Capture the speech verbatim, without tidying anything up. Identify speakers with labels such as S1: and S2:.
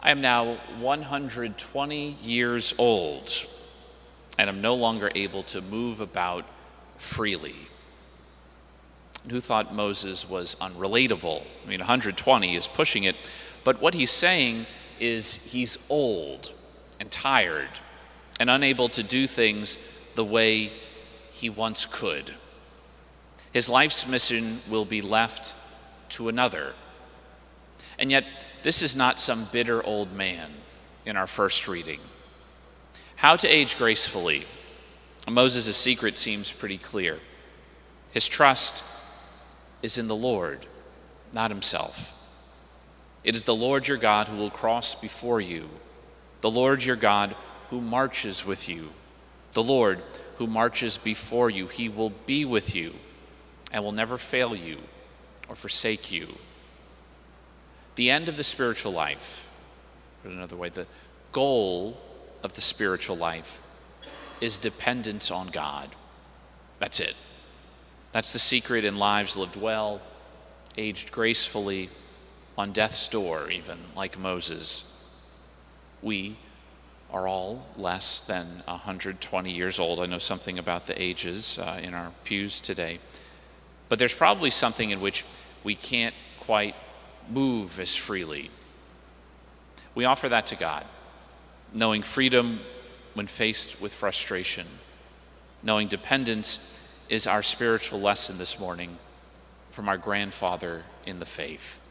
S1: I am now one hundred twenty years old, and I'm no longer able to move about freely. And who thought Moses was unrelatable? I mean, one hundred twenty is pushing it, but what he's saying is he's old and tired and unable to do things the way he once could. His life's mission will be left to another. And yet, this is not some bitter old man in our first reading. How to age gracefully? Moses' secret seems pretty clear. His trust is in the Lord, not himself. It is the Lord your God who will cross before you, the Lord your God who marches with you, the Lord who marches before you. He will be with you and will never fail you or forsake you. The end of the spiritual life, put it another way, the goal of the spiritual life is dependence on God. That's it. That's the secret in lives lived well, aged gracefully, on death's door even, like Moses. We are all less than one hundred twenty years old. I know something about the ages uh, in our pews today. But there's probably something in which we can't quite move as freely. We offer that to God, knowing freedom when faced with frustration, knowing dependence is our spiritual lesson this morning from our grandfather in the faith.